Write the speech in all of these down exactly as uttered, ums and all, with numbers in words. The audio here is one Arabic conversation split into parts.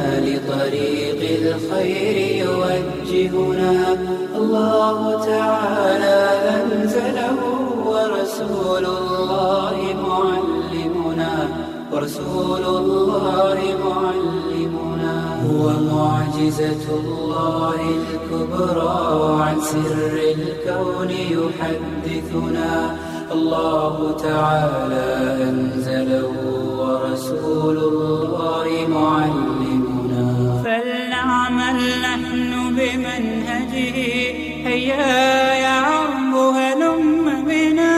لطريق الخير يوجهنا. الله تعالى أنزله ورسول الله معلمنا، ورسول الله معلمنا. هو معجزة الله الكبرى وعن سر الكون يحدثنا. الله تعالى أنزله ورسول الله معلمنا. فلنعمل نحن بمنهجه، هيا يا عرب هلم بنا.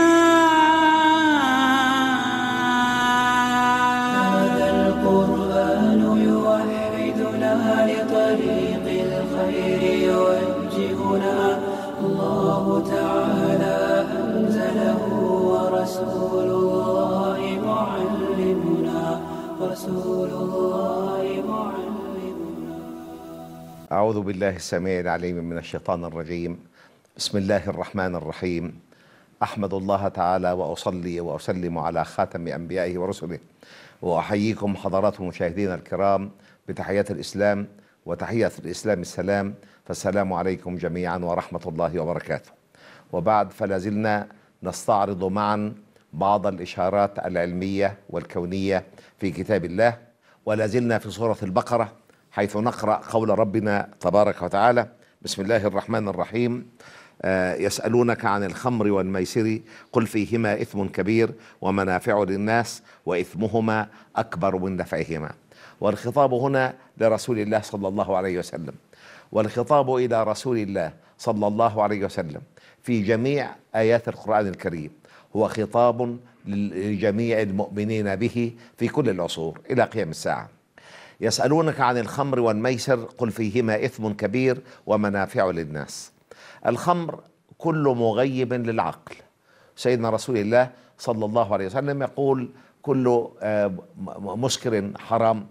هذا القرآن يوحدنا لطريق الخير يوجهنا. الله تعالى أنزله ورسول الله معلمنا، ورسول الله معلمنا. أعوذ بالله السميع العليم من الشيطان الرجيم. بسم الله الرحمن الرحيم. أحمد الله تعالى وأصلي وأسلم على خاتم أنبيائه ورسله، وأحييكم حضرات المشاهدين الكرام بتحيات الإسلام، وتحية الإسلام السلام، فالسلام عليكم جميعا ورحمة الله وبركاته. وبعد، فلا زلنا نستعرض معا بعض الإشارات العلمية والكونية في كتاب الله، ولا زلنا في سورة البقرة، حيث نقرأ قول ربنا تبارك وتعالى: بسم الله الرحمن الرحيم. آه يسألونك عن الخمر والميسر قل فيهما إثم كبير ومنافع للناس وإثمهما أكبر من نفعهما. والخطاب هنا لرسول الله صلى الله عليه وسلم، والخطاب إلى رسول الله صلى الله عليه وسلم في جميع آيات القرآن الكريم هو خطاب لجميع المؤمنين به في كل العصور إلى قيام الساعة. يسألونك عن الخمر والميسر قل فيهما إثم كبير ومنافع للناس. الخمر كل مغيب للعقل. سيدنا رسول الله صلى الله عليه وسلم يقول: كل مسكر حرام،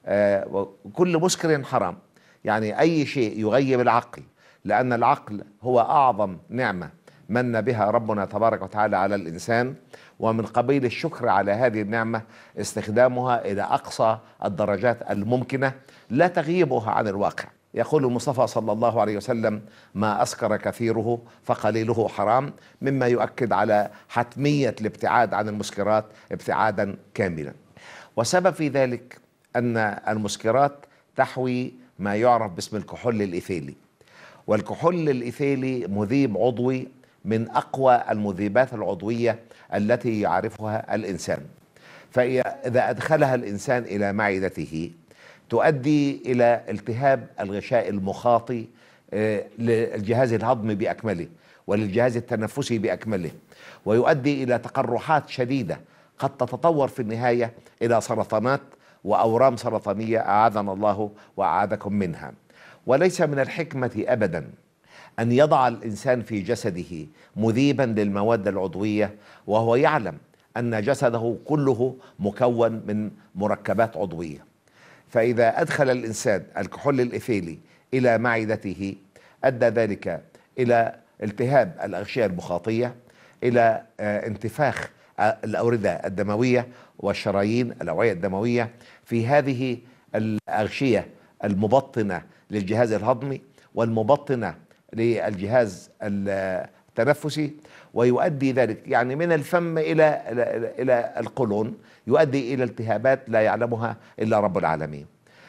كل مسكر حرام، يعني أي شيء يغيب العقل، لأن العقل هو أعظم نعمة من بها ربنا تبارك وتعالى على الإنسان، ومن قبيل الشكر على هذه النعمة استخدامها إلى أقصى الدرجات الممكنة لا تغيبها عن الواقع. يقول المصطفى صلى الله عليه وسلم: ما أسكر كثيره فقليله حرام، مما يؤكد على حتمية الابتعاد عن المسكرات ابتعادا كاملا. وسبب في ذلك أن المسكرات تحوي ما يعرف باسم الكحول الإيثيلي، والكحول الإيثيلي مذيب عضوي من أقوى المذيبات العضوية التي يعرفها الإنسان. فإذا أدخلها الإنسان إلى معدته تؤدي إلى التهاب الغشاء المخاطي للجهاز الهضمي بأكمله وللجهاز التنفسي بأكمله، ويؤدي إلى تقرحات شديدة قد تتطور في النهاية إلى سرطانات وأورام سرطانية أعاذنا الله وأعاذكم منها. وليس من الحكمة أبدا أن يضع الإنسان في جسده مذيبا للمواد العضوية وهو يعلم أن جسده كله مكون من مركبات عضوية. فإذا أدخل الإنسان الكحول الإيثيلي إلى معدته أدى ذلك إلى التهاب الأغشية المخاطية، إلى انتفاخ الأوردة الدموية والشرايين الأوعية الدموية في هذه الأغشية المبطنة للجهاز الهضمي والمبطنة للجهاز التنفسي، ويؤدي ذلك يعني من الفم إلى إلى القولون، يؤدي إلى التهابات لا يعلمها إلا رب العالمين.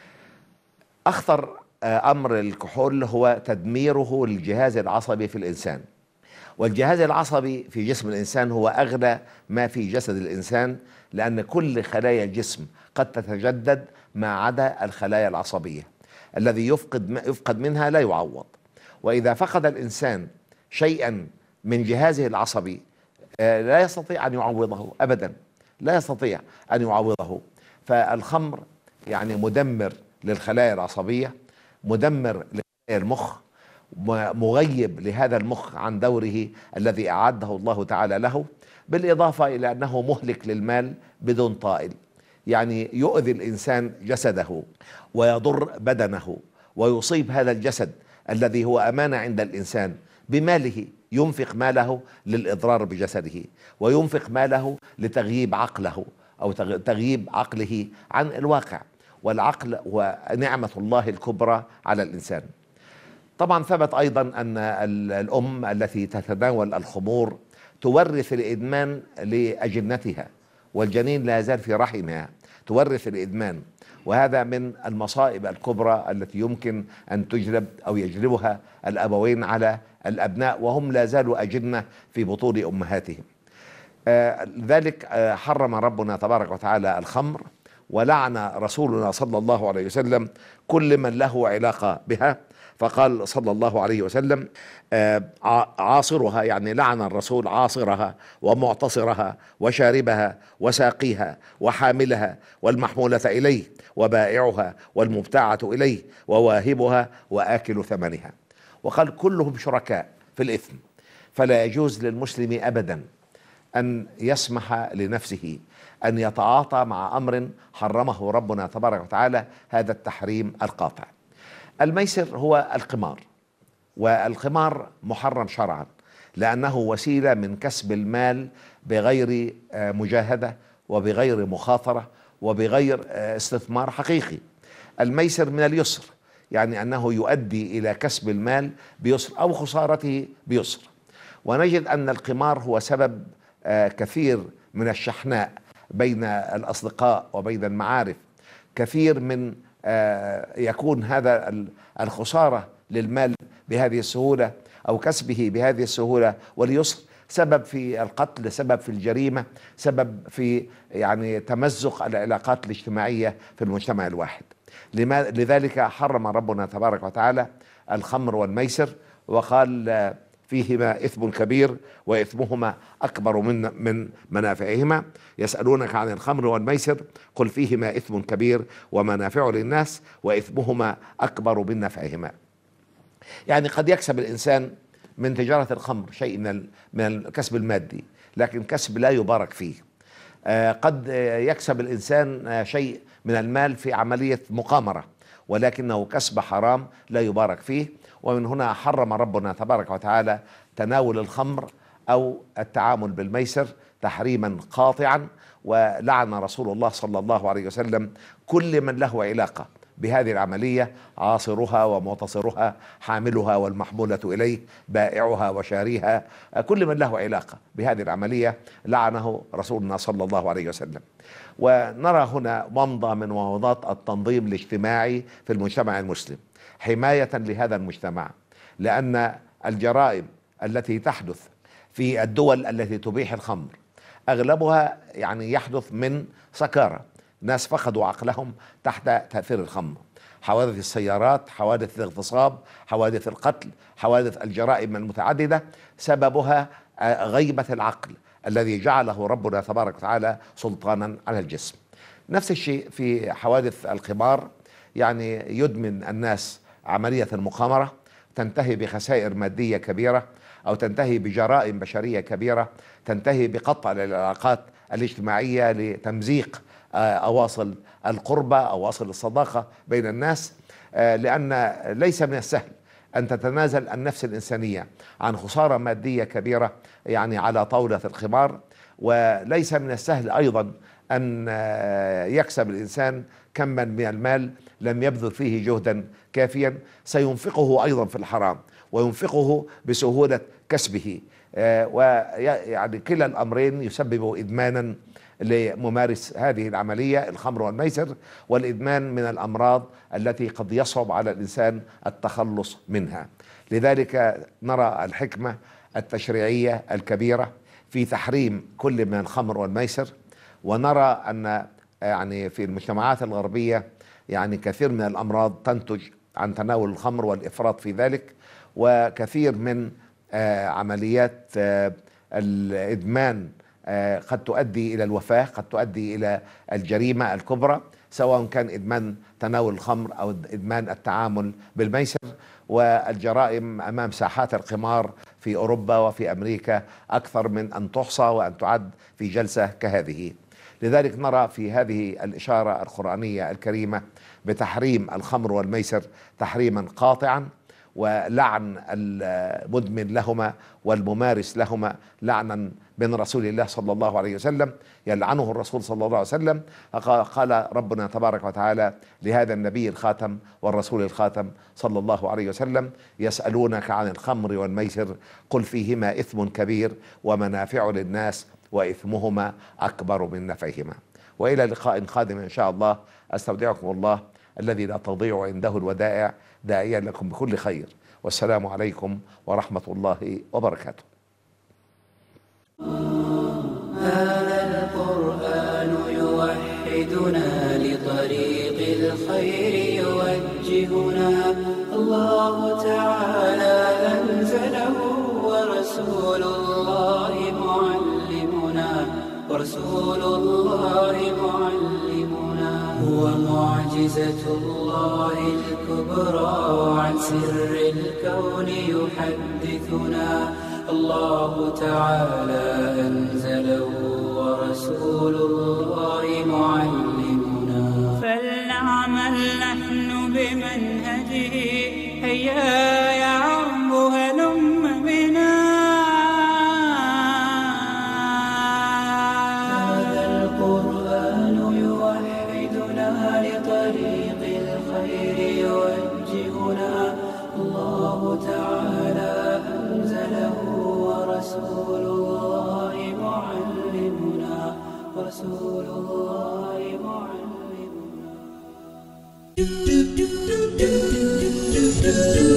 أخطر أمر الكحول هو تدميره للجهاز العصبي في الإنسان، والجهاز العصبي في جسم الإنسان هو أغلى ما في جسد الإنسان، لأن كل خلايا الجسم قد تتجدد ما عدا الخلايا العصبية، الذي يفقد يفقد منها لا يعوض. وإذا فقد الإنسان شيئا من جهازه العصبي لا يستطيع أن يعوضه أبدا، لا يستطيع أن يعوضه. فالخمر يعني مدمر للخلايا العصبية، مدمر لخلايا المخ، مغيب لهذا المخ عن دوره الذي أعده الله تعالى له، بالإضافة إلى أنه مهلك للمال بدون طائل، يعني يؤذي الإنسان جسده ويضر بدنه ويصيب هذا الجسد الذي هو أمانة عند الإنسان بماله، ينفق ماله للإضرار بجسده، وينفق ماله لتغييب عقله أو تغييب عقله عن الواقع. والعقل ونعمة الله الكبرى على الإنسان. طبعا ثبت أيضا أن الأم التي تتناول الخمور تورث الإدمان لأجنتها، والجنين لا يزال في رحمها تورث الإدمان، وهذا من المصائب الكبرى التي يمكن أن تجلب أو يجلبها الأبوين على الأبناء وهم لا زالوا أجنة في بطون أمهاتهم. آه ذلك آه حرم ربنا تبارك وتعالى الخمر، ولعن رسولنا صلى الله عليه وسلم كل من له علاقة بها، فقال صلى الله عليه وسلم آه عاصرها، يعني لعن الرسول عاصرها ومعتصرها وشاربها وساقيها وحاملها والمحمولة إليه وبائعها والمبتاعة إليه وواهبها وآكل ثمنها، وقال كلهم شركاء في الإثم، فلا يجوز للمسلم أبدا أن يسمح لنفسه أن يتعاطى مع أمر حرمه ربنا تبارك وتعالى هذا التحريم القاطع. الميسر هو القمار، والقمار محرم شرعا لأنه وسيلة من كسب المال بغير مجاهدة وبغير مخاطرة وبغير استثمار حقيقي. الميسر من اليسر، يعني أنه يؤدي إلى كسب المال بيسر أو خسارته بيسر، ونجد أن القمار هو سبب كثير من الشحناء بين الأصدقاء وبين المعارف، كثير من يكون هذا الخسارة للمال بهذه السهولة أو كسبه بهذه السهولة واليسر سبب في القتل، سبب في الجريمة، سبب في يعني تمزق العلاقات الاجتماعية في المجتمع الواحد. لذلك حرم ربنا تبارك وتعالى الخمر والميسر، وقال فيهما إثم كبير وإثمهما أكبر من من منافعهما، يسألونك عن الخمر والميسر قل فيهما إثم كبير ومنافع للناس وإثمهما أكبر من نفعهما. يعني قد يكسب الإنسان من تجارة الخمر شيء من من الكسب المادي، لكن كسب لا يبارك فيه. قد يكسب الإنسان شيء من المال في عملية مقامرة، ولكنه كسب حرام لا يبارك فيه. ومن هنا حرم ربنا تبارك وتعالى تناول الخمر أو التعامل بالميسر تحريما قاطعا، ولعن رسول الله صلى الله عليه وسلم كل من له علاقة بهذه العملية، عاصرها ومعتصرها، حاملها والمحمولة إليه، بائعها وشاريها، كل من له علاقة بهذه العملية لعنه رسولنا صلى الله عليه وسلم. ونرى هنا ومضة من ومضات التنظيم الاجتماعي في المجتمع المسلم حماية لهذا المجتمع، لأن الجرائم التي تحدث في الدول التي تبيح الخمر أغلبها يعني يحدث من سكارى، ناس فقدوا عقلهم تحت تأثير الخمر، حوادث السيارات، حوادث الاغتصاب، حوادث القتل، حوادث الجرائم المتعددة سببها غيبة العقل الذي جعله ربنا تبارك وتعالى سلطانا على الجسم. نفس الشيء في حوادث القمار، يعني يدمن الناس عملية المقامرة تنتهي بخسائر مادية كبيرة، أو تنتهي بجرائم بشرية كبيرة، تنتهي بقطع العلاقات الاجتماعية لتمزيق أواصل القربة، أواصل الصداقة بين الناس، لأن ليس من السهل أن تتنازل النفس الإنسانية عن خسارة مادية كبيرة يعني على طاولة القمار، وليس من السهل أيضا أن يكسب الإنسان كما من المال لم يبذل فيه جهدا كافيا سينفقه أيضا في الحرام وينفقه بسهولة كسبه، ويعني كلا الأمرين يسبب إدمانا لممارس هذه العملية الخمر والميسر، والإدمان من الأمراض التي قد يصعب على الإنسان التخلص منها. لذلك نرى الحكمة التشريعية الكبيرة في تحريم كل من الخمر والميسر، ونرى أن يعني في المجتمعات الغربية يعني كثير من الأمراض تنتج عن تناول الخمر والإفراط في ذلك، وكثير من عمليات الإدمان قد تؤدي إلى الوفاة، قد تؤدي إلى الجريمة الكبرى، سواء كان إدمان تناول الخمر أو إدمان التعامل بالميسر. والجرائم أمام ساحات القمار في أوروبا وفي أمريكا أكثر من أن تحصى وأن تعد في جلسة كهذه. لذلك نرى في هذه الإشارة القرآنية الكريمة بتحريم الخمر والميسر تحريما قاطعا، ولعن المدمن لهما والممارس لهما لعنا من رسول الله صلى الله عليه وسلم، يلعنه الرسول صلى الله عليه وسلم. قال ربنا تبارك وتعالى لهذا النبي الخاتم والرسول الخاتم صلى الله عليه وسلم: يسألونك عن الخمر والميسر قل فيهما إثم كبير ومنافع للناس وإثمهما أكبر من نفعهما. وإلى لقاء قادم إن شاء الله، أستودعكم الله الذي لا تضيع عنده الودائع، داعيا لكم بكل خير، والسلام عليكم ورحمة الله وبركاته. هذا القرآن يوحدنا لطريق الخير يوجهنا، الله تعالى أنزله ورسول الله معلمنا، ورسول الله معلمنا، هو معجزة الله الكبرى، عن سر الكون يحدثنا، الله تعالى أنزله ورسول الله معلمنا. فلنعمل نحن بمنهجه، هيا يا عم هلم بنا. هذا القرآن يوحدنا لطريق الخير يوجهنا، الله تعالى أنزله ورسول الله معلمنا، ورسول الله معلمنا.